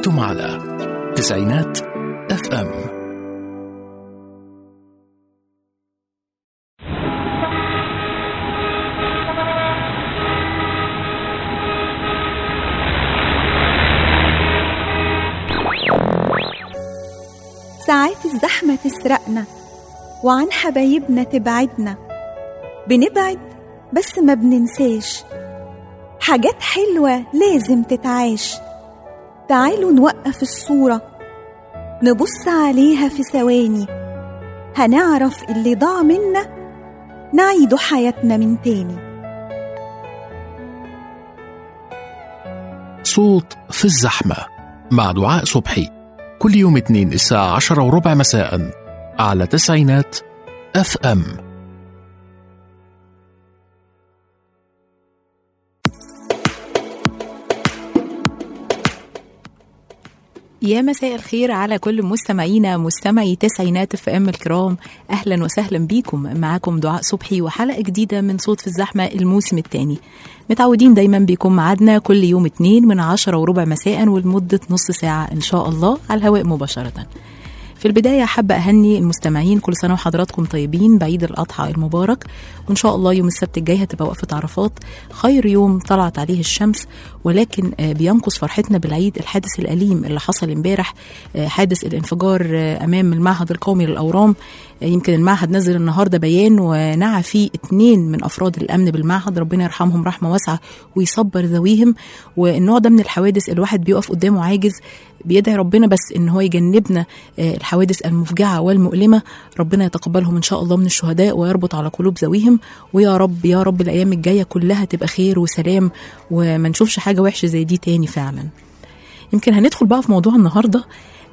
أنتم على تسعينات اف ام. ساعات الزحمة تسرقنا وعن حبايبنا تبعدنا، بنبعد بس ما بننساش حاجات حلوة لازم تتعاش. تعالوا نوقف الصورة نبص عليها في ثواني، هنعرف اللي ضاع منا نعيد حياتنا من تاني. صوت في الزحمة مع دعاء صبحي، كل يوم اثنين الساعة 10:15 مساء على تسعينات اف ام. يا مساء الخير على كل مستمعينا مستمعي تسعينات اف ام الكرام، اهلا وسهلا بيكم. معاكم دعاء صبحي وحلقة جديدة من صوت في الزحمة الموسم الثاني. متعودين دايما بيكون معادنا كل يوم اثنين من 10:15 مساء ولمدة نص ساعة ان شاء الله على الهواء مباشرة. في البداية حابة أهني المستمعين، كل سنة وحضراتكم طيبين بعيد الأضحى المبارك، وإن شاء الله يوم السبت الجاي هتبقى وقفة عرفات، خير يوم طلعت عليه الشمس. ولكن بينقص فرحتنا بالعيد الحادث الأليم اللي حصل امبارح، حادث الانفجار أمام المعهد القومي للأورام. يمكن المعهد نزل النهاردة بيان ونعى فيه 2 من أفراد الأمن بالمعهد، ربنا يرحمهم رحمة واسعة ويصبر ذويهم. والنوع ده من الحوادث الواحد بيقف قدامه عاجز، بيدعي ربنا بس إن هو يجنبنا الحوادث المفجعة والمؤلمة. ربنا يتقبلهم إن شاء الله من الشهداء ويربط على قلوب ذويهم، ويا رب يا رب الأيام الجاية كلها تبقى خير وسلام وما نشوفش حاجة وحشة زي دي تاني فعلا. يمكن هندخل بقى في موضوع النهاردة،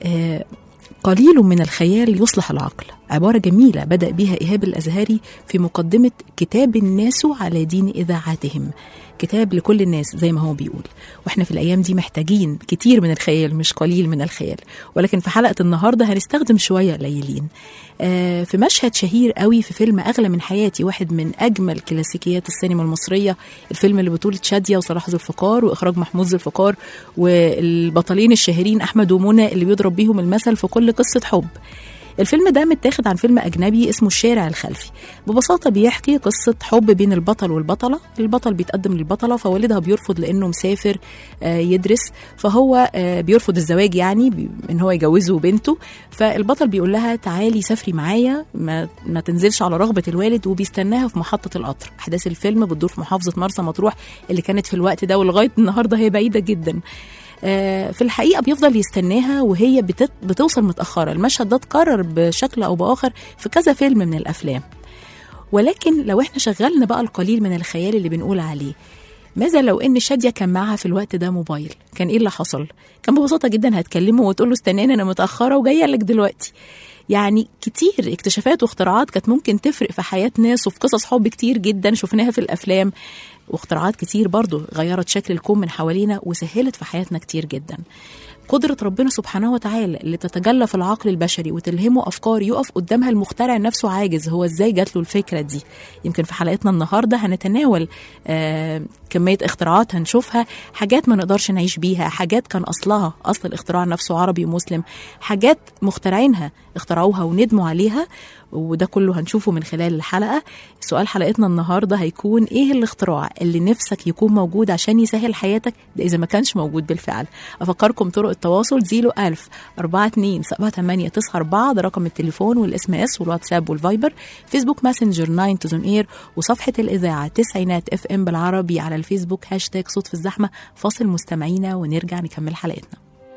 قليل من الخيال يصلح العقل، عبارة جميلة بدأ بها إيهاب الأزهري في مقدمة كتاب الناس على دين إذاعاتهم، كتاب لكل الناس زي ما هو بيقول. واحنا في الأيام دي محتاجين كتير من الخيال مش قليل من الخيال، ولكن في حلقة النهاردة هنستخدم شوية قليلين. في مشهد شهير قوي في فيلم أغلى من حياتي، واحد من أجمل كلاسيكيات السينما المصرية، الفيلم اللي بطولة شادية وصلاح ذو الفقار وإخراج محمود ذو الفقار، والبطلين الشهيرين أحمد ومنى اللي بيضرب بيهم المثل في كل قصة حب. الفيلم ده متاخد عن فيلم أجنبي اسمه الشارع الخلفي. ببساطة بيحكي قصة حب بين البطل والبطلة. البطل بيتقدم للبطلة فوالدها بيرفض لأنه مسافر يدرس، فهو بيرفض الزواج يعني إن هو يجوزه بنته. فالبطل بيقول لها تعالي سافري معايا، ما تنزلش على رغبة الوالد، وبيستناها في محطة القطر. أحداث الفيلم بتدور في محافظة مرسى مطروح اللي كانت في الوقت ده ولغاية النهاردة هي بعيدة جدا. في الحقيقة بيفضل يستناها وهي بتوصل متأخرة. المشهد ده اتكرر بشكل أو بآخر في كذا فيلم من الأفلام. ولكن لو احنا شغلنا بقى القليل من الخيال اللي بنقول عليه، ماذا لو ان شادية كان معها في الوقت ده موبايل؟ كان ايه اللي حصل؟ كان ببساطة جدا هتكلمه وتقول له استناني انا متأخرة وجاية لك دلوقتي. يعني كتير اكتشافات واختراعات كانت ممكن تفرق في حياة ناس، وفي قصص حب كتير جدا شفناها في الأفلام، واختراعات كتير برضو غيرت شكل الكون من حوالينا وسهلت في حياتنا كتير جدا. قدرة ربنا سبحانه وتعالى اللي تتجلى في العقل البشري وتلهمه أفكار يقف قدامها المخترع نفسه عاجز، هو إزاي جات له الفكرة دي؟ يمكن في حلقتنا النهاردة هنتناول كمية اختراعات هنشوفها، حاجات ما نقدرش نعيش بيها، حاجات كان أصل الاختراع نفسه عربي ومسلم، حاجات مخترعينها اخترعوها وندموا عليها، وده كله هنشوفه من خلال الحلقة. سؤال حلقتنا النهاردة هيكون ايه الاختراع اللي نفسك يكون موجود عشان يسهل حياتك ده إذا ما كانش موجود بالفعل؟ أفكركم طرق التواصل 01000 42 78 94، ده رقم التليفون والاسم اس والواتساب والفايبر، فيسبوك ماسنجر 9 تزون اير، وصفحة الإذاعة تسعينات اف ام بالعربي على الفيسبوك هاشتاج صوت في الزحمة. فاصل مستمعينا ونرجع نكمل حلقتنا.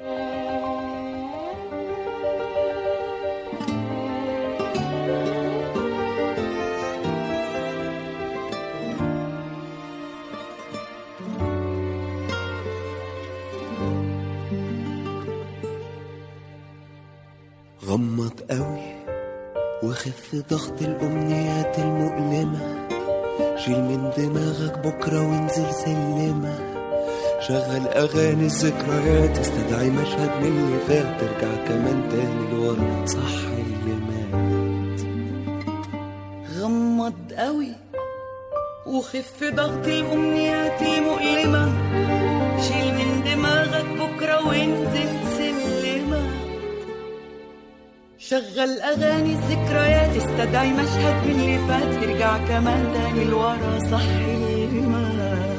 غمض قوي وخف ضغط الأمنيات المؤلمة، شيل من دماغك بكرة وانزل سلمة، شغل أغاني الذكريات، استدعي مشهد من اللي فات، ترجع كمان تاني لورا صح اللي مات. غمض قوي وخف ضغط الأمنيات المؤلمة، شيل من دماغك بكرة وانزل شغل أغاني الذكريات استدعي مشهد من اللي فات ترجع كمان تاني لورا صحي المات.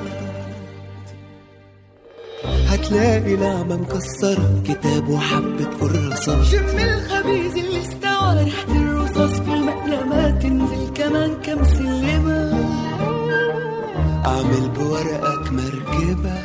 هتلاقي نعمة مكسرة كتاب وحبة كراسات، شم الخبيز اللي استوى ريحة الرصاص في المقلمات تنزل كمان كم سلمة. أعمل بورقك مركبة،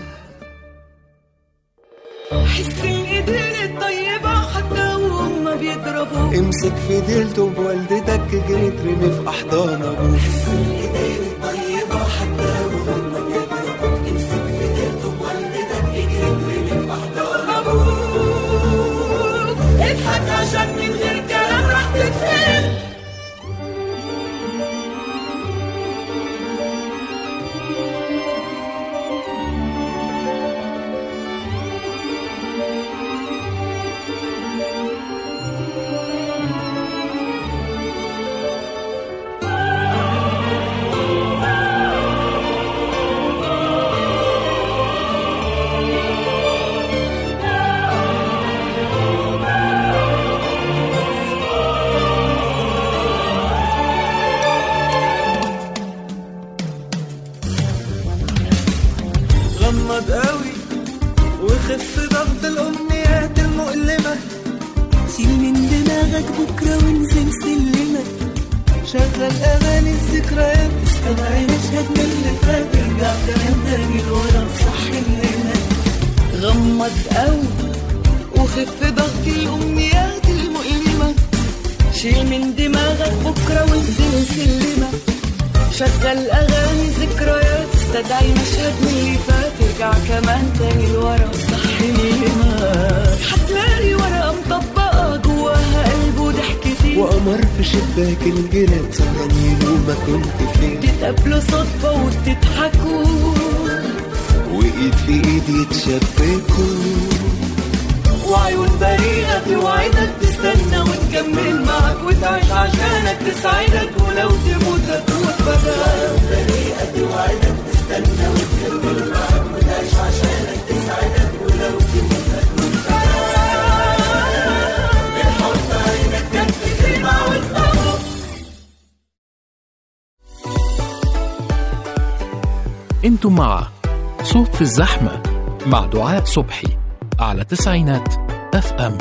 حس الإيدين الطيبة حتى وهم بيضربوا. امسك في ديلته بوالدتك جري ترمي في أحضان أبوك. حس الإيدين الطيبة حتى وهم بيضربوا. امسك في ديلته بوالدتك جري ترمي في أحضان أبوك. اضحك عشان من غير كلام راح تتفهم. غمض قوي وخف ضغط الأمنيات المؤلمة. شيل من دماغك بكرة وانزل سلمة. شغل أغاني الذكريات استدعي مشهد من اللي فات ترجع كمان تاني لورا صحي المات. غمض قوي وخف ضغط الأمنيات المؤلمة. شيل من دماغك بكرة وانزل سلمة. شغل أغاني ذكريات استدعي مشهد من اللي فات ترجع كمان تاني لورا صحي المات. هتلاقي ورقة مطبقة جواها قلب وضحكتين، وقمر في شباك الجنات سهران ينوم كنت فين. تتقابلوا صدفة وتضحكوا وإيد في إيد يتشبكوا، وعيون بريئة توعدك تستنى وتكمل معك وتعيش عشانك تسعدك ولو تموت هتموت بدل. بريئة توعدك تستنى وتكمل معك وتعيش عشانك تسعدك ولو تموت هتموت بدل. بالحب عينك كانت تسمع وتطبق. انتم مع صوت في الزحمة مع دعاء صبحي على تسعينات FM.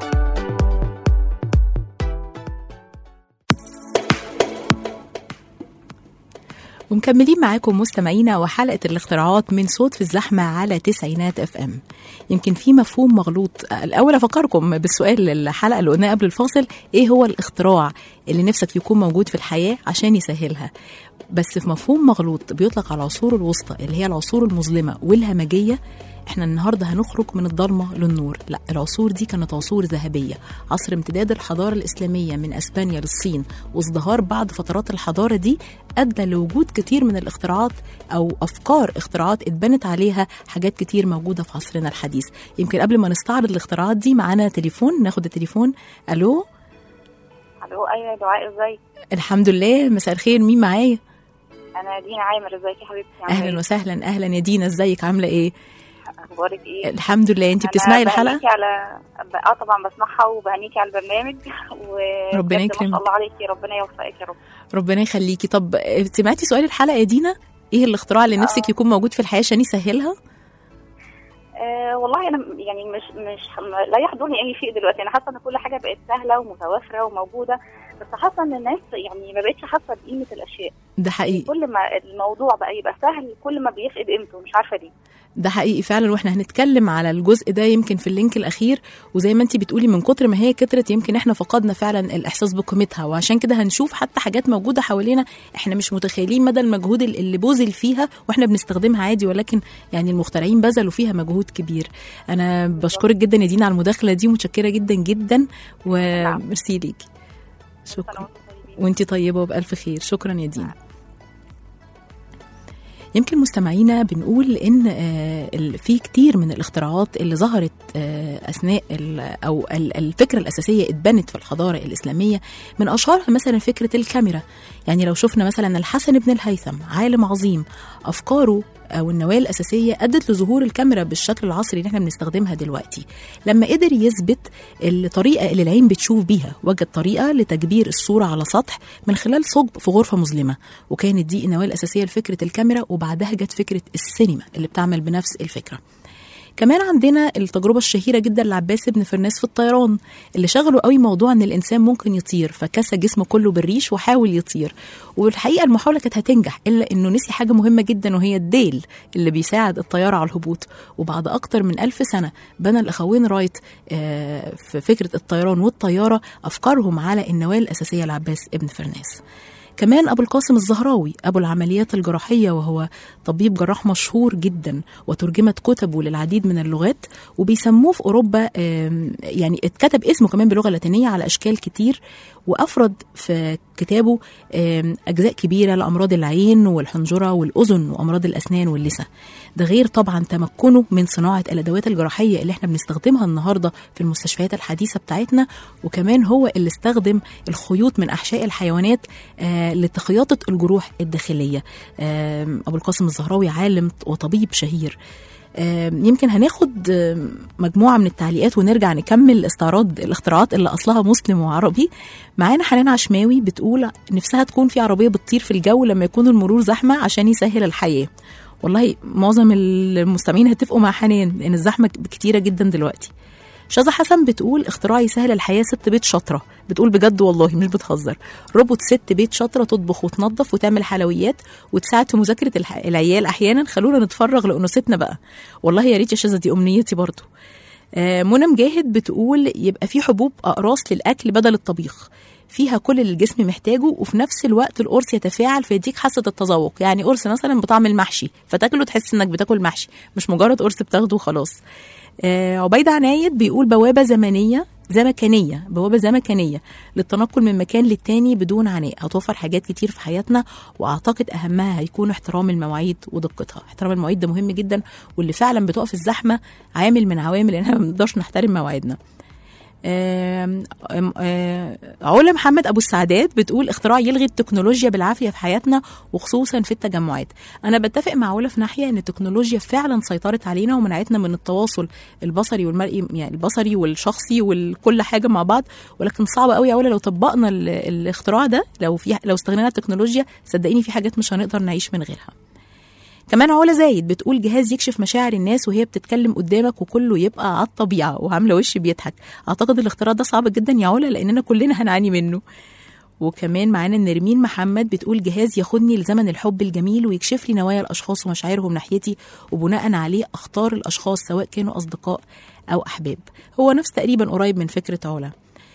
ومكملين معاكم مستمعينا وحلقة الاختراعات من صوت في الزحمة على تسعينات FM. يمكن في مفهوم مغلوط. الأول أفكركم بالسؤال الحلقة اللي قلناه قبل الفاصل، إيه هو الاختراع اللي نفسك يكون موجود في الحياة عشان يسهلها؟ بس في مفهوم مغلوط بيطلق على العصور الوسطى اللي هي العصور المظلمة والهمجية. احنا النهاردة هنخرج من الضلمة للنور. لا، العصور دي كانت عصور ذهبية، عصر امتداد الحضارة الإسلامية من أسبانيا للصين، وازدهار بعض فترات الحضارة دي أدى لوجود كتير من الاختراعات أو أفكار اختراعات اتبنت عليها حاجات كتير موجودة في عصرنا الحديث. يمكن قبل ما نستعرض الاختراعات دي معانا تليفون، ناخد التليفون. ألو. ألو، أيوة يا دعاء، ازيك؟ الحمد لله، مساء الخير، مين معايا؟ أنا دينا عامر، ازيك يا حبيبتي؟ أهلا وسهلا. أهلا يا دينا، ازيك، عاملة إيه؟ اخبارك ايه؟ الحمد لله. انت بتسمعي الحلقه؟ طبعا بسمعها وبهنيكي على البرنامج. ربنا يكرمك، ما شاء الله عليكي، ربنا يوفقك يا رب. ربنا يخليكي. طب سمعتي سؤال الحلقه يا دينا؟ ايه الاختراع اللي نفسك يكون موجود في الحياه عشان يسهلها؟ والله انا يعني مش لا يحضرني اي شيء دلوقتي. انا حاسه ان كل حاجه بقت سهله ومتوفره وموجوده، بس حاسه ان الناس يعني ما بقتش حاسه بقيمه الاشياء. ده حقيقي. كل ما الموضوع بقى يبقى سهل كل ما بيفقد قيمته، مش عارفه ليه. ده حقيقي فعلا، واحنا هنتكلم على الجزء ده يمكن في اللينك الاخير. وزي ما انت بتقولي من كتر ما هي كترت يمكن احنا فقدنا فعلا الاحساس بقيمتها، وعشان كده هنشوف حتى حاجات موجوده حوالينا احنا مش متخيلين مدى المجهود اللي بذل فيها واحنا بنستخدمها عادي، ولكن يعني المخترعين بذلوا فيها مجهود كبير. انا بشكرك جدا يا دينا على المداخله دي، متشكره جدا جدا وميرسي ليكي. شكرا، وانتي طيبه وبالف خير. شكرا يا دينا. يمكن مستمعينا بنقول إن في كتير من الاختراعات اللي ظهرت أثناء أو الفكرة الأساسية اتبنت في الحضارة الإسلامية. من أشهرها مثلا فكرة الكاميرا. يعني لو شفنا مثلا الحسن بن الهيثم عالم عظيم، أفكاره أو النواة الأساسية أدت لظهور الكاميرا بالشكل العصري اللي احنا بنستخدمها دلوقتي. لما قدر يثبت الطريقة اللي العين بتشوف بيها، وجد طريقة لتكبير الصورة على سطح من خلال ثقب في غرفة مظلمة، وكانت دي النواة الأساسية لفكرة الكاميرا. وبعدها جت فكرة السينما اللي بتعمل بنفس الفكرة. كمان عندنا التجربة الشهيرة جدا لعباس بن فرناس في الطيران، اللي شغله قوي موضوع ان الانسان ممكن يطير، فكسى جسمه كله بالريش وحاول يطير. والحقيقة المحاولة كانت هتنجح، الا انه نسي حاجة مهمة جدا، وهي الديل اللي بيساعد الطيارة على الهبوط. وبعد اكتر من 1000 سنة بنى الاخوين رايت في فكرة الطيران والطيارة افكارهم على النواة الاساسية لعباس بن فرناس. كمان أبو القاسم الزهراوي أبو العمليات الجراحية، وهو طبيب جراح مشهور جدا، وترجمت كتبه للعديد من اللغات، وبيسموه في أوروبا يعني اتكتب اسمه كمان باللغة اللاتينية على أشكال كتير. وأفرد في كتابه أجزاء كبيرة لأمراض العين والحنجرة والأذن وأمراض الأسنان واللثة. ده غير طبعا تمكنه من صناعة الأدوات الجراحية اللي احنا بنستخدمها النهاردة في المستشفيات الحديثة بتاعتنا. وكمان هو اللي استخدم الخيوط من أحشاء الحيوانات لتخياطة الجروح الداخلية. أبو القاسم الزهراوي عالم وطبيب شهير. يمكن هناخد مجموعة من التعليقات ونرجع نكمل استعراض الاختراعات اللي أصلها مسلم وعربي. معانا حنان عشماوي بتقول نفسها تكون في عربية بتطير في الجو لما يكون المرور زحمة عشان يسهل الحياة. والله معظم المستمعين هتفقوا مع حنان، لأن الزحمة كتيرة جدا دلوقتي. شاذة حسن بتقول اختراع يسهل الحياة ست بيت شاطرة. بتقول بجد والله مش بتهزر. روبوت ست بيت شاطرة تطبخ وتنظف وتعمل حلويات وتساعد في مذاكرة العيال أحيانا. خلونا نتفرغ لأنوثتنا بقى. والله يا ريت يا شاذة، دي أمنيتي برضو. منى مجاهد بتقول يبقى في حبوب أقراص للأكل بدل الطبيخ، فيها كل اللي الجسم محتاجه، وفي نفس الوقت القرص يتفاعل فيديك حاسة التذوق. يعني قرص مثلا بطعم المحشي فتاكله تحس انك بتاكل محشي، مش مجرد قرص بتاخده وخلاص. عبيدة عنايد بيقول بوابة زمكانية للتنقل من مكان للتاني بدون عناء، هتوفر حاجات كتير في حياتنا. واعتقد اهمها هيكون احترام المواعيد ودقتها. احترام المواعيد ده مهم جدا، واللي فعلا بتقف الزحمة عامل من عوامل اننا ما بنقدرش نحترم مواعيدنا. علا محمد أبو السعدات بتقول اختراع يلغي التكنولوجيا بالعافية في حياتنا وخصوصا في التجمعات. أنا بتفق مع علا في ناحية أن التكنولوجيا فعلا سيطرت علينا ومنعتنا من التواصل البصري والمرئي، يعني البصري والشخصي وكل حاجة مع بعض. ولكن صعب قوي يا علا لو طبقنا الاختراع ده، لو استغنينا عن التكنولوجيا صدقيني في حاجات مش هنقدر نعيش من غيرها. كمان علا زايد بتقول جهاز يكشف مشاعر الناس وهي بتتكلم قدامك وكله يبقى على الطبيعة وعاملة وش بيضحك. أعتقد الاختراع ده صعب جدا يا علا، لأننا كلنا هنعاني منه. وكمان معانا نرمين محمد بتقول جهاز ياخدني لزمن الحب الجميل ويكشف لي نوايا الأشخاص ومشاعرهم ناحيتي، وبناء عليه أختار الأشخاص سواء كانوا أصدقاء أو أحباب. هو نفس تقريبا قريب من فكرة علا.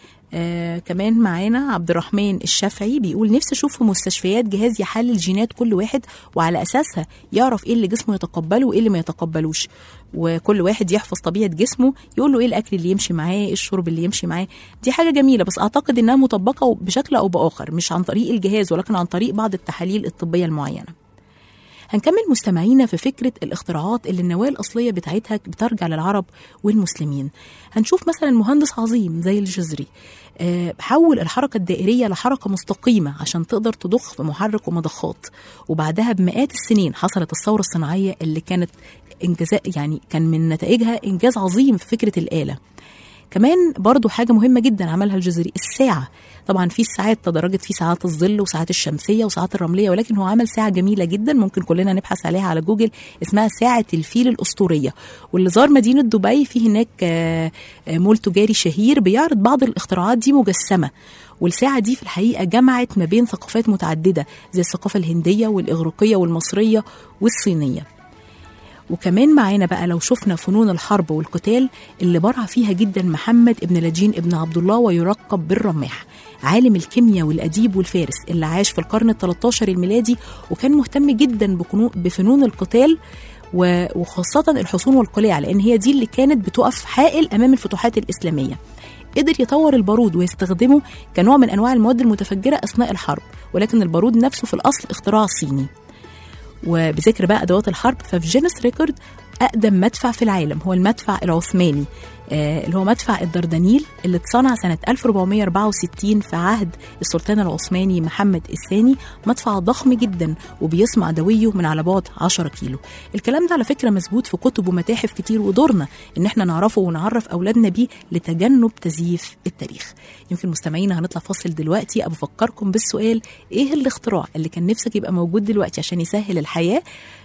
كمان معانا عبد الرحمن الشافعي بيقول نفسي اشوف في مستشفيات جهاز يحلل جينات كل واحد، وعلى اساسها يعرف ايه اللي جسمه يتقبله وايه اللي ما يتقبلوش، وكل واحد يحفظ طبيعة جسمه، يقول له ايه الاكل اللي يمشي معاه، ايه الشرب اللي يمشي معاه. دي حاجة جميلة، بس اعتقد انها مطبقة بشكل او باخر، مش عن طريق الجهاز ولكن عن طريق بعض التحاليل الطبية المعينة. هنكمل مستمعينا في فكرة الاختراعات اللي النواة الأصلية بتاعتها بترجع للعرب والمسلمين. هنشوف مثلا مهندس عظيم زي الجزري حول الحركة الدائرية لحركة مستقيمة عشان تقدر تضخ في محرك ومضخات، وبعدها بمئات السنين حصلت الثورة الصناعية اللي كانت يعني كان من نتائجها إنجاز عظيم في فكرة الآلة. كمان برضو حاجة مهمة جدا عملها الجزري الساعة. طبعا في الساعات تدرجت في ساعات الظل وساعات الشمسية وساعات الرملية، ولكن هو عمل ساعة جميلة جدا ممكن كلنا نبحث عليها على جوجل، اسمها ساعة الفيل الأسطورية. واللي زار مدينة دبي في هناك مول تجاري شهير بيعرض بعض الاختراعات دي مجسمة. والساعة دي في الحقيقة جمعت ما بين ثقافات متعددة زي الثقافة الهندية والإغريقية والمصرية والصينية. وكمان معانا بقى لو شفنا فنون الحرب والقتال اللي برع فيها جدا محمد ابن لجين ابن عبد الله ويرقب بالرماح، عالم الكيمياء والأديب والفارس اللي عاش في القرن ال13 الميلادي، وكان مهتم جدا بفنون القتال وخاصة الحصون والقلاع، لأن هي دي اللي كانت بتقف حائل أمام الفتوحات الإسلامية. قدر يطور البارود ويستخدمه كنوع من أنواع المواد المتفجرة أثناء الحرب، ولكن البارود نفسه في الأصل اختراع صيني. وبذكر بقى أدوات الحرب، ففي جينيس ريكورد أقدم مدفع في العالم هو المدفع العثماني اللي هو مدفع الدردنيل اللي اتصنع سنة 1464 في عهد السلطان العثماني محمد الثاني. مدفع ضخم جدا وبيسمع دويه من على بعد 10 كيلو. الكلام ده على فكرة مثبوت في كتب ومتاحف كتير، ودورنا ان احنا نعرفه ونعرف أولادنا بيه لتجنب تزييف التاريخ. يمكن مستمعينا هنطلع فاصل دلوقتي، أبفكركم بالسؤال: ايه الاختراع اللي كان نفسك يبقى موجود دلوقتي عشان يسهل الحياة؟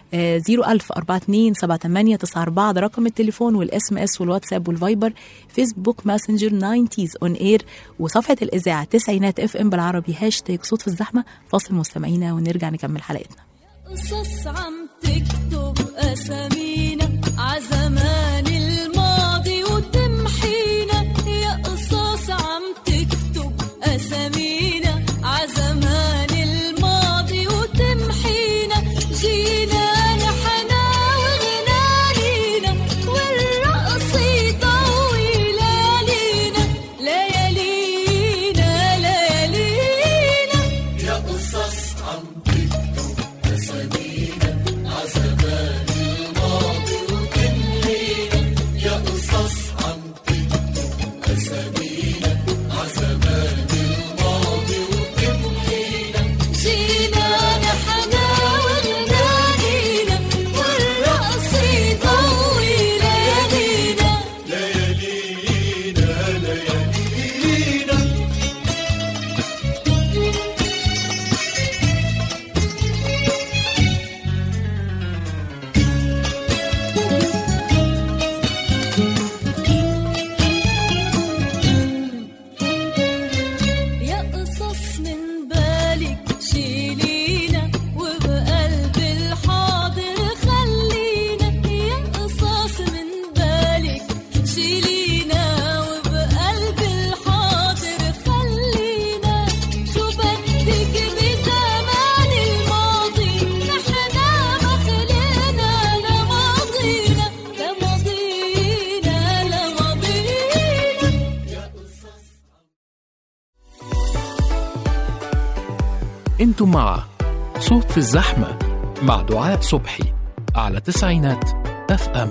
010427894 ده رقم التليفون، والاس ام اس والواتساب والفايبر، فيسبوك ماسنجر 90s اون اير، وصفحه الاذاعه تسعينات اف ام بالعربي هاشتاج صوت في الزحمه. فاصل مستمعينا ونرجع نكمل حلقتنا. قصص عم تكتب اسامينا عزمان الماضي وتمحينا، يا قصص عم تكتب اسامينا عزمان الماضي وتمحينا، جينا انتم مع صوت في الزحمة مع دعاء صبحي على تسعينات اف ام.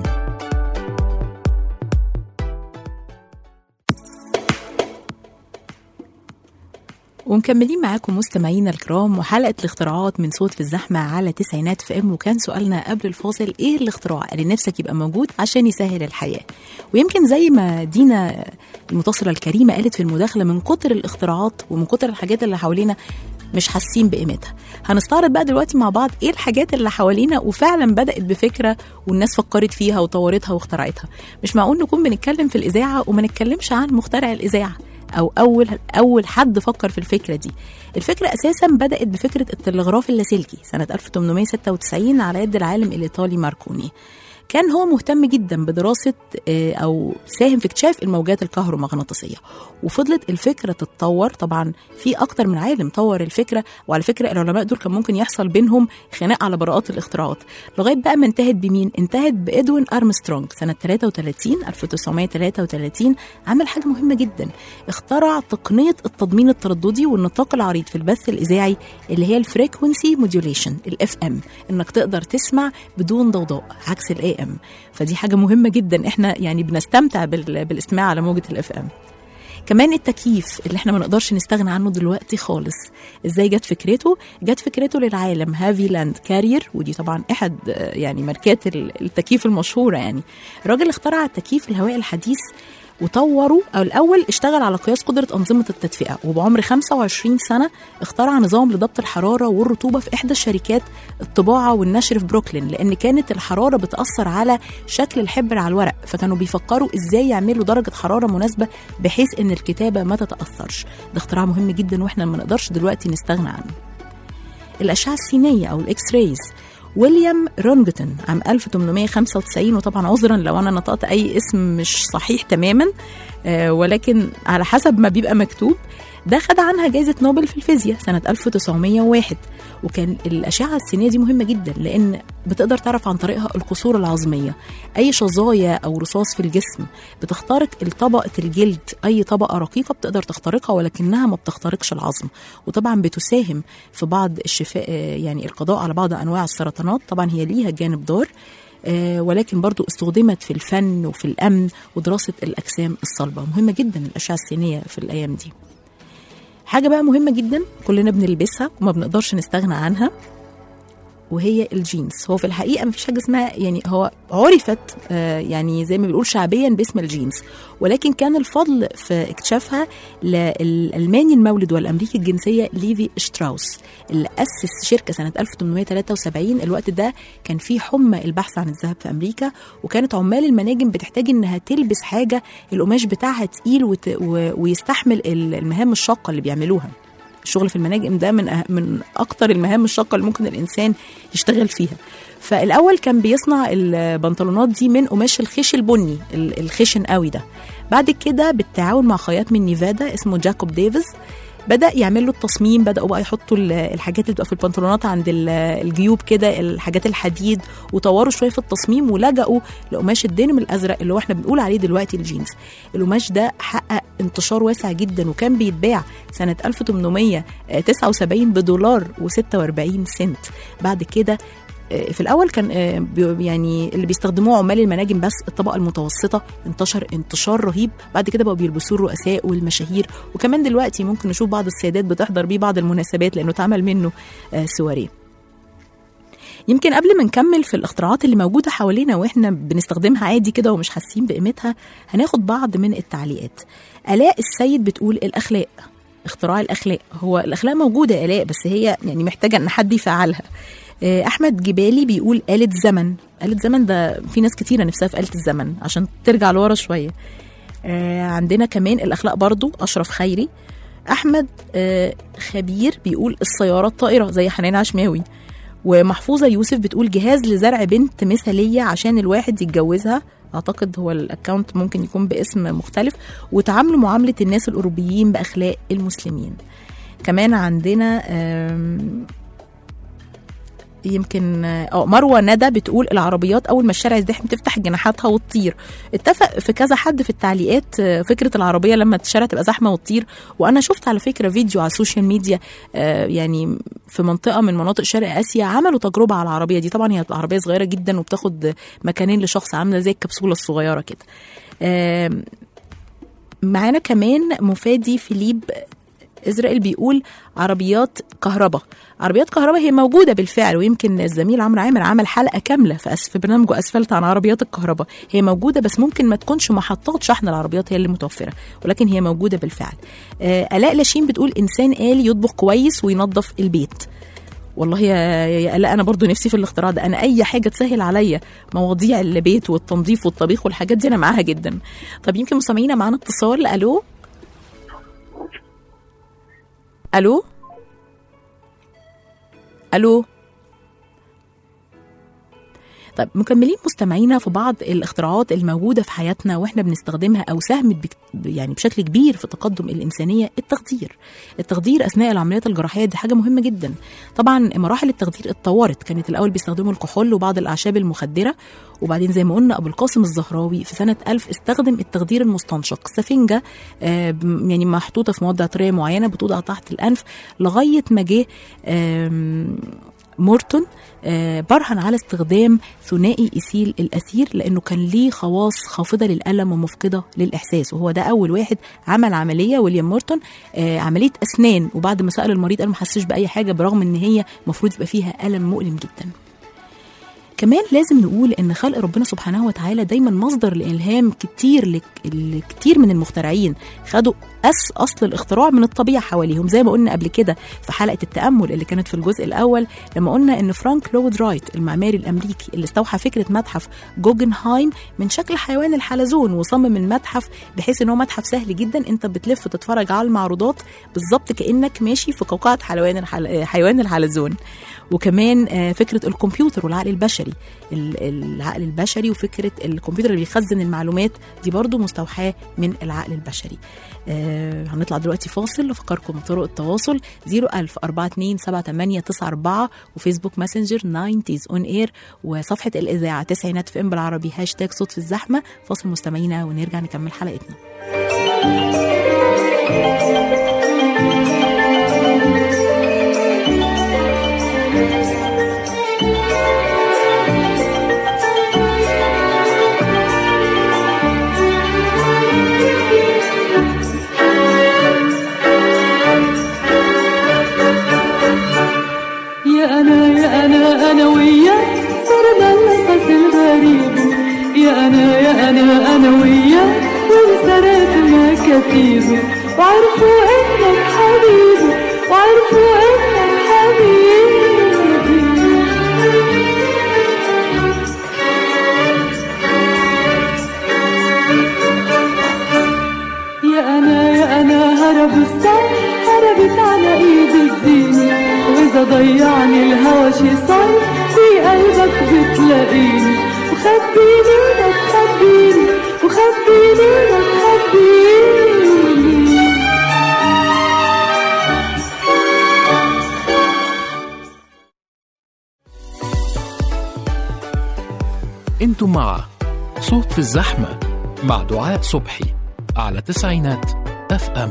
ومكملين معاكم مستمعينا الكرام وحلقة الاختراعات من صوت في الزحمة على تسعينات اف ام. وكان سؤالنا قبل الفاصل: ايه الاختراع اللي نفسك يبقى موجود عشان يسهل الحياة؟ ويمكن زي ما دينا المتصلة الكريمة قالت في المداخلة، من كتر الاختراعات ومن كتر الحاجات اللي حوالينا مش حاسين بقيمتها. هنستعرض بقى دلوقتي مع بعض ايه الحاجات اللي حوالينا وفعلا بدأت بفكرة والناس فكرت فيها وطورتها واخترعتها. مش معقول نكون بنتكلم في الإذاعة وما نتكلمش عن مخترع الإذاعة أو أول حد فكر في الفكرة دي. الفكرة أساسا بدأت بفكرة التلغراف اللاسلكي سنة 1896 على يد العالم الإيطالي ماركوني. كان هو مهتم جدا بدراسة أو ساهم في اكتشاف الموجات الكهرومغناطيسية، وفضلت الفكرة تتطور. طبعا في أكتر من عالم طور الفكرة، وعلى فكرة العلماء دول كان ممكن يحصل بينهم خناق على براءات الاختراعات، لغاية بقى ما انتهت بمين؟ انتهت بإدوين أرمسترونج سنة 1933. عمل حاجة مهمة جدا، اخترع تقنية التضمين الترددي والنطاق العريض في البث الإذاعي اللي هي الفريكونسي موديوليشن الاف ام، انك تقدر تسمع بدون ضوضاء عكس الاي ام. فدي حاجة مهمة جدا، احنا يعني بنستمتع بالاستماع على موجة الاف ام. كمان التكييف اللي احنا ما نقدرش نستغنى عنه دلوقتي خالص. ازاي جت فكرته؟ جت فكرته للعالم هافيلاند كارير، ودي طبعا احد يعني ماركات التكييف المشهورة. يعني الراجل اخترع التكييف الهوائي الحديث وطوروا. أو الأول اشتغل على قياس قدرة أنظمة التدفئة، وبعمر 25 سنة اخترع نظام لضبط الحرارة والرطوبة في إحدى الشركات الطباعة والنشر في بروكلين، لأن كانت الحرارة بتأثر على شكل الحبر على الورق، فكانوا بيفكروا إزاي يعملوا درجة حرارة مناسبة بحيث إن الكتابة ما تتأثرش. ده اختراع مهم جدا وإحنا ما نقدرش دلوقتي نستغنى عنه. الأشعة السينية أو الإكس رايز، ويليام رونجتون عام 1895، وطبعا عذرا لو أنا نطقت أي اسم مش صحيح تماما، ولكن على حسب ما بيبقى مكتوب. ده خد عنها جائزة نوبل في الفيزياء سنة 1901. وكان الأشعة السينية دي مهمة جدا لأن بتقدر تعرف عن طريقها القصور العظمية، أي شظايا أو رصاص في الجسم بتخترق طبقة الجلد، أي طبقة رقيقة بتقدر تخترقها ولكنها ما بتخترقش العظم. وطبعا بتساهم في بعض الشفاء، يعني القضاء على بعض أنواع السرطانات. طبعا هي ليها جانب ضار. ولكن برضو استخدمت في الفن وفي الأمن ودراسة الأجسام الصلبة. مهمة جدا الأشعة السينية في الأيام دي. حاجة بقى مهمة جدا كلنا بنلبسها وما بنقدرش نستغنى عنها، وهي الجينز. هو في الحقيقة مفيش حاجة اسمها، يعني هو عرفت يعني زي ما بنقول شعبيا باسم الجينز، ولكن كان الفضل في اكتشافها للألماني المولد والأمريكي الجنسية ليفي شتراوس، اللي أسس شركة سنة 1873. الوقت ده كان فيه حمى البحث عن الذهب في أمريكا، وكانت عمال المناجم بتحتاج إنها تلبس حاجة القماش بتاعها تقيل ويستحمل المهام الشاقة اللي بيعملوها. الشغل في المناجم ده من أكتر المهام الشاقة اللي ممكن الإنسان يشتغل فيها. فالأول كان بيصنع البنطلونات دي من قماش الخيش البني الخشن قوي ده. بعد كده بالتعاون مع خياط من نيفادا اسمه جاكوب ديفيز بدأ يعمل له التصميم. بدأوا بقى يحطوا الحاجات اللي بتبقى في البنطلونات عند الجيوب كده، الحاجات الحديد، وطوروا شوية في التصميم ولجأوا لقماش الدينم الأزرق اللي هو احنا بنقول عليه دلوقتي الجينز. القماش ده حقق انتشار واسع جدا، وكان بيتباع سنة 1879 $1.46. بعد كده في الأول كان يعني اللي بيستخدموه عمال المناجم بس، الطبقة المتوسطة انتشر انتشار رهيب. بعد كده بقوا بيلبسوه الرؤساء والمشاهير، وكمان دلوقتي ممكن نشوف بعض السيدات بتحضر بيه بعض المناسبات لأنه اتعمل منه سواريه. يمكن قبل ما نكمل في الاختراعات اللي موجودة حوالينا وإحنا بنستخدمها عادي كده ومش حاسين بقيمتها، هناخد بعض من التعليقات. آلاء السيد بتقول الأخلاق، اختراع الأخلاق. هو الأخلاق موجودة يا آلاء، بس هي يعني محتاجة إن حد يفعلها. أحمد جبالي بيقول آلة زمن. آلة زمن ده في ناس كتيرة نفسها في آلة الزمن عشان ترجع لورا شوية. عندنا كمان الأخلاق برضو أشرف خيري. أحمد خبير بيقول السيارة الطائرة زي حنان عشماوي. ومحفوظة يوسف بتقول جهاز لزرع بنت مثالية عشان الواحد يتجوزها، أعتقد هو الأكاونت ممكن يكون باسم مختلف، وتعاملوا معاملة الناس الأوروبيين بأخلاق المسلمين. كمان عندنا يمكن مروة ندى بتقول العربيات أول ما الشارع يزدحم تفتح جناحاتها وتطير. اتفق في كذا حد في التعليقات فكرة العربية لما الشارع تبقى زحمة وتطير. وأنا شفت على فكرة فيديو على السوشيال ميديا يعني في منطقة من مناطق شرق آسيا عملوا تجربة على العربية دي. طبعا هي عربية صغيرة جدا وبتاخد مكانين لشخص، عاملة زي الكبسولة الصغيرة كده. معانا كمان مفادي فيليب إسرائيل بيقول عربيات كهرباء. عربيات كهرباء هي موجودة بالفعل، ويمكن الزميل عمرو عامر عمل حلقة كاملة في برنامجه أسفلت عن عربيات الكهرباء. هي موجودة بس ممكن ما تكونش محطات شحن العربيات هي اللي متوفرة، ولكن هي موجودة بالفعل. آلاء لاشين بتقول إنسان آلي يطبخ كويس وينظف البيت. والله يا آلاء أنا برضو نفسي في الاختراع ده. أنا أي حاجة تسهل عليا مواضيع البيت والتنظيف والطبيخ والحاجات دي أنا معاها جدا. طب يمكن مستمعينا معانا اتصال. ألو ألو ألو. طيب مكملين مستمعينا في بعض الاختراعات الموجودة في حياتنا وإحنا بنستخدمها أو ساهمت يعني بشكل كبير في تقدم الإنسانية. التخدير أثناء العمليات الجراحية دي حاجة مهمة جدا. طبعا مراحل التخدير اتطورت، كانت الأول بيستخدموا الكحول وبعض الأعشاب المخدرة، وبعدين زي ما قلنا أبو القاسم الزهراوي في سنة 1000 استخدم التخدير المستنشق. سفنجة يعني محطوطة في مواد عطرية معينة بتوضع تحت الأنف، لغاية ما جه مورتون برهن على استخدام ثنائي إيثيل الأثير لأنه كان ليه خواص خافضة للألم ومفقدة للإحساس، وهو ده أول واحد عمل عملية. ويليام مورتون عملية أسنان، وبعد ما سأل المريض قال ما حسش بأي حاجة برغم إن هي مفروض يبقى فيها ألم مؤلم جدا. كمان لازم نقول ان خلق ربنا سبحانه وتعالى دايما مصدر لإلهام كتير لكتير من المخترعين. خدوا أصل الاختراع من الطبيعة حواليهم، زي ما قلنا قبل كده في حلقة التأمل اللي كانت في الجزء الأول لما قلنا ان فرانك لويد رايت المعماري الأمريكي اللي استوحى فكرة متحف جوجنهايم من شكل حيوان الحلزون، وصمم المتحف بحيث ان هو متحف سهل جدا، انت بتلف وتتفرج على المعروضات بالظبط كأنك ماشي في قوقعة حيوان الحلزون. وكمان فكرة الكمبيوتر والعقل البشري، العقل البشري وفكرة الكمبيوتر اللي بيخزن المعلومات دي برضو مستوحاة من العقل البشري. هنطلع دلوقتي فاصل. أفكركم بطرق التواصل 010427894 وفيسبوك ماسنجر 90s on air وصفحة الإذاعة 90 FM بالعربي #صوت في الزحمة. فاصل مستمعينا ونرجع نكمل حلقتنا. سرقت مكاتيبه، وعرفوا انك حبيبي، وعرفوا انك حبيبي. يا انا هرب الصيف، هربت على ايد الزينة، واذا ضيعني الهوى شي صيف في قلبك بتلاقيني، وخبيني لك خبيني، وخبيني لك خبيني. انتم مع صوت في الزحمة مع دعاء صبحي على تسعينات FM.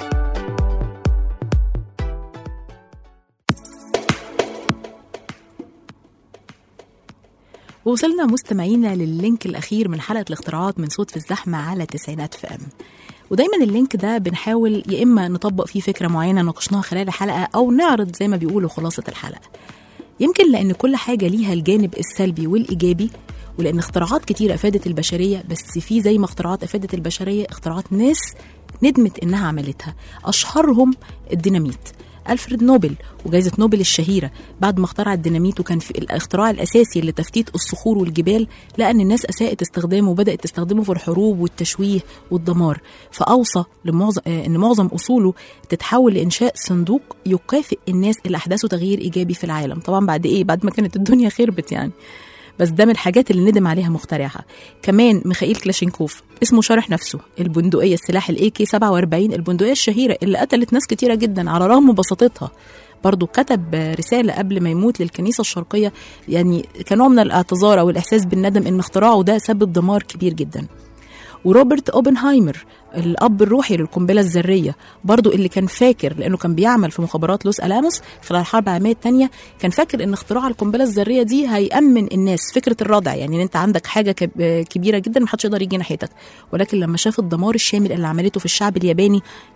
وصلنا مستمعينا لللينك الأخير من حلقة الاختراعات من صوت في الزحمة على تسعينات FM. ودايما اللينك ده بنحاول يا إما نطبق فيه فكرة معينة ناقشناها خلال الحلقة، أو نعرض زي ما بيقولوا خلاصة الحلقة. يمكن لأن كل حاجة ليها الجانب السلبي والإيجابي، ولأن اختراعات كتير أفادت البشرية، بس في زي ما اختراعات أفادت البشرية اختراعات ناس ندمت إنها عملتها. أشهرهم الديناميت. ألفريد نوبل وجائزة نوبل الشهيرة بعد ما اخترع الديناميت، وكان في الاختراع الأساسي لتفتيت الصخور والجبال، لقى أن الناس أساءت استخدامه وبدأت تستخدمه في الحروب والتشويه والدمار، فأوصى أن معظم أصوله تتحول لإنشاء صندوق يكافئ الناس اللي أحدثوا تغيير إيجابي في العالم. طبعا بعد ما كانت الدنيا خربت يعني، بس ده من الحاجات اللي ندم عليها مخترعها. كمان ميخائيل كلاشينكوف اسمه شارح نفسه البندقية، السلاح الAK-47، البندقية الشهيرة اللي قتلت ناس كتيرة جدا على رغم بساطتها. برضو كتب رسالة قبل ما يموت للكنيسة الشرقية، يعني كنوع من الاعتذار أو الإحساس بالندم إن اختراعه ده سبب دمار كبير جدا. وروبرت أوبنهايمر الأب الروحي للقنبلة الذرية، برضو اللي كان فاكر لأنه كان بيعمل في مخابرات لوس ألاموس خلال الحرب العالمية الثانية، كان فاكر إن اختراع القنبلة الذرية دي هيأمن الناس، فكرة الردع، يعني إن أنت عندك حاجة كبيرة جدا محدش يقدر يجي ناحيتك. ولكن لما شاف الدمار الشامل اللي عملته في الشعب الياباني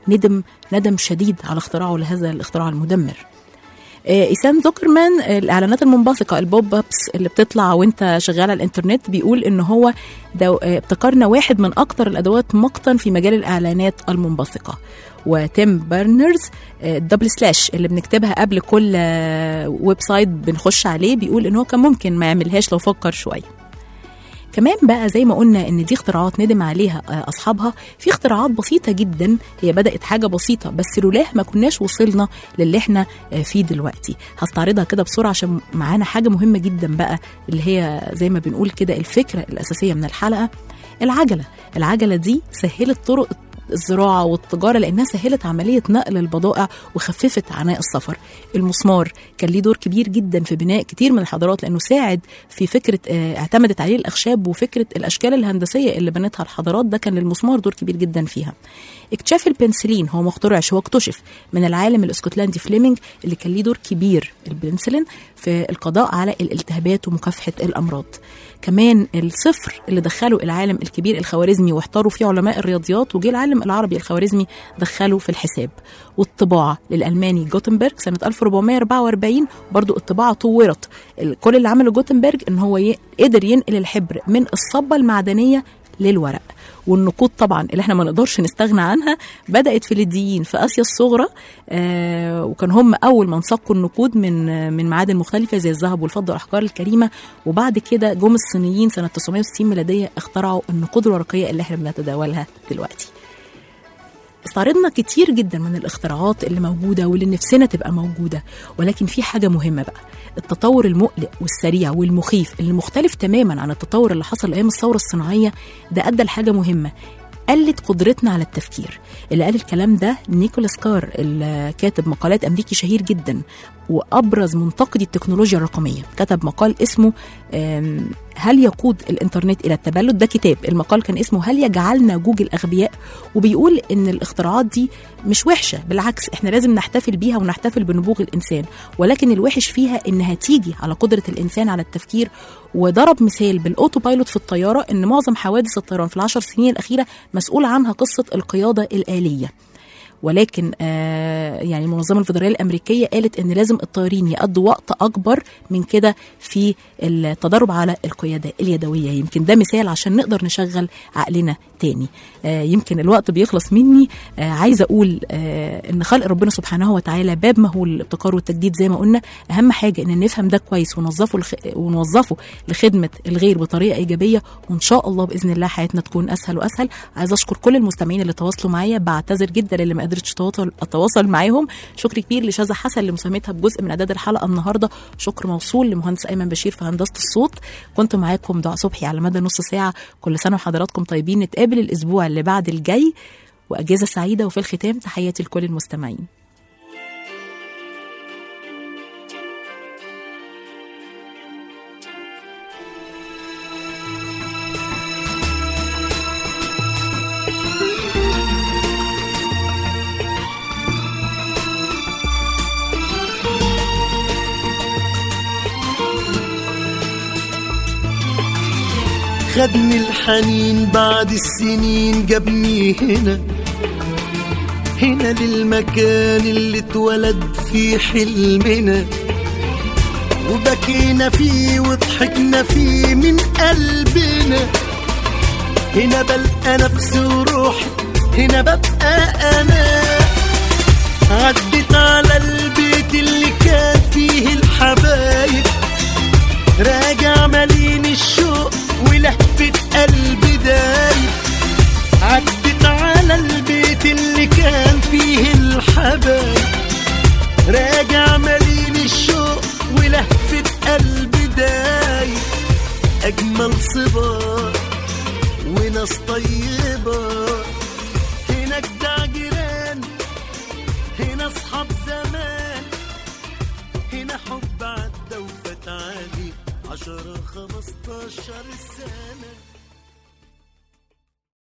ندم شديد على اختراعه لهذا الاختراع المدمر. إيسان زوكرمان الإعلانات المنبثقة، البوب أبس اللي بتطلع وانت شغال على الانترنت، بيقول إن هو ابتكرنا واحد من أكتر الأدوات مقتا في مجال الإعلانات المنبثقة. وتيم بيرنرز الدبل سلاش اللي بنكتبها قبل كل ويب سايت بنخش عليه، بيقول إن هو كان ممكن ما يعملهاش لو فكر شوية. كمان بقى زي ما قلنا ان دي اختراعات ندم عليها اصحابها، في اختراعات بسيطه جدا هي بدات حاجه بسيطه، بس لولاه ما كناش وصلنا للي احنا فيه دلوقتي. هستعرضها كده بسرعه عشان معانا حاجه مهمه جدا بقى، اللي هي زي ما بنقول كده الفكره الاساسيه من الحلقه. العجله دي سهلت طرق الزراعة والتجارة لأنها سهلت عملية نقل البضائع وخففت عناء السفر. المسمار كان ليه دور كبير جدا في بناء كتير من الحضارات، لأنه ساعد في فكرة اعتمدت عليه الأخشاب وفكرة الأشكال الهندسية اللي بنتها الحضارات، ده كان للمسمار دور كبير جدا فيها. اكتشاف البنسلين، هو ما اخترعش، هو اكتشف من العالم الاسكتلندي فليمنج اللي كان ليه دور كبير البنسلين في القضاء على الالتهابات ومكافحة الأمراض. كمان الصفر اللي دخله العالم الكبير الخوارزمي واحتاروا فيه علماء الرياضيات، وجي العالم العربي الخوارزمي دخله في الحساب. والطباعة للألماني جوتنبرج سنة 1444، برضو الطباعة طورت. كل اللي عمله جوتنبرج ان هو قدر ينقل الحبر من الصبة المعدنية للورق. والنقود طبعا اللي احنا ما نقدرش نستغنى عنها بدأت في الليديين في آسيا الصغرى، وكان هم أول من صقوا النقود من معادن مختلفة زي الذهب والفضة والأحجار الكريمة. وبعد كده جم الصينيين سنة 960 ميلادية اخترعوا النقود الورقية اللي احنا بنتداولها دلوقتي. استعرضنا كتير جدا من الاختراعات اللي موجودة واللي نفسنا تبقى موجودة، ولكن في حاجة مهمة بقى، التطور المقلق والسريع والمخيف اللي مختلف تماما عن التطور اللي حصل أيام الثورة الصناعية، ده أدى لحاجة مهمة، قلت قدرتنا على التفكير. اللي قال الكلام ده نيكولاس كار، الكاتب مقالات أمريكي شهير جدا وأبرز منتقدي التكنولوجيا الرقمية. كتب مقال اسمه هل يقود الإنترنت إلى التبلد؟ ده كتاب. المقال كان اسمه هل يجعلنا جوجل أغبياء؟ وبيقول إن الاختراعات دي مش وحشة، بالعكس إحنا لازم نحتفل بيها ونحتفل بنبوغ الإنسان، ولكن الوحش فيها إنها تيجي على قدرة الإنسان على التفكير. وضرب مثال بالأوتو بايلوت في الطيارة، إن معظم حوادث الطيران في 10 سنين الأخيرة مسؤول عنها قصة القيادة الآلية. ولكن يعني المنظمة الفيدرالية الأمريكية قالت إن لازم الطيارين يقضوا وقت أكبر من كده في التدرب على القيادة اليدوية. يمكن ده مثال عشان نقدر نشغل عقلنا تاني. يمكن الوقت بيخلص مني. عايزة أقول إن خلق ربنا سبحانه وتعالى باب مهول الابتكار والتجديد زي ما قلنا. أهم حاجة إن نفهم ده كويس ونوظفه لخدمة الغير بطريقة إيجابية، وإن شاء الله بإذن الله حياتنا تكون أسهل وأسهل. عايزة أشكر كل المستمعين اللي تواصلوا معايا، بعتذر جدا اللي ما قدرتش أتواصل معاهم. شكر كبير لشاذة حسن لمساهمتها بجزء من إعداد الحلقة النهاردة. شكر موصول لمهندس أيمن بشير في هندسة الصوت. كنت معاكم دعاء صبحي على مدى نص ساعة. كل سنة وحضراتكم طيبين. نتقابل الأسبوع اللي بعد الجاي، وأجازة سعيدة. وفي الختام تحياتي لكل المستمعين. خدني الحنين بعد السنين، جابني هنا للمكان اللي اتولد فيه حلمنا، وبكينا فيه وضحكنا فيه من قلبنا. هنا بلقى نفسي وروحي، هنا ببقى أنا. عدت على البيت اللي كان فيه الحبايب، راجع مليان الشوق ولهفة قلبي دايب. عدت على البيت اللي كان فيه الحبايب، راجع مليان الشوق ولهفة قلبي دايب. أجمل صبار وناس طيبة، هنا جدع جيران، هنا أصحاب زمان، هنا حب عدى وفات عليه 10 15 سنة.